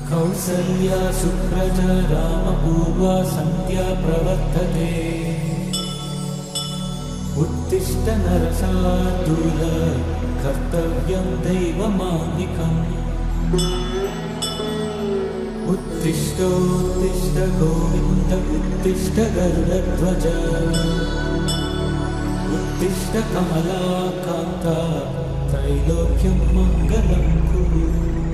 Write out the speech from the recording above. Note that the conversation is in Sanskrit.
कौसल्या सुप्रजा रामपूर्वा सन्ध्या प्रवर्तते। उत्तिष्ठ नरशार्दूल कर्तव्यं दैवमान्निकम्। उत्तिष्ठोत्तिष्ठ गोविन्द उत्तिष्ठ गरुडध्वज। उत्तिष्ठ कमलाकान्ता त्रैलोक्यं मङ्गलं कुरु।